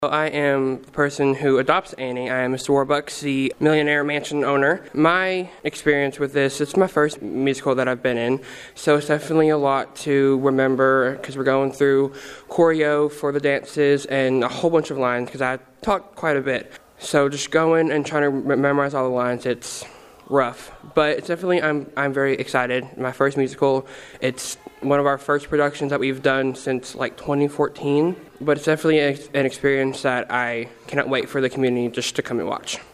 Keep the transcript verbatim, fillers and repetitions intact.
I am the person who adopts Annie. I am Mister Warbucks, the millionaire mansion owner. My experience with this, it's my first musical that I've been in, so it's definitely a lot to remember because we're going through choreo for the dances and a whole bunch of lines because I talk quite a bit. So just going and trying to memorize all the lines, it's rough, but it's definitely, I'm I'm very excited. My first musical, it's one of our first productions that we've done since like twenty fourteen, but it's definitely an experience that I cannot wait for the community just to come and watch.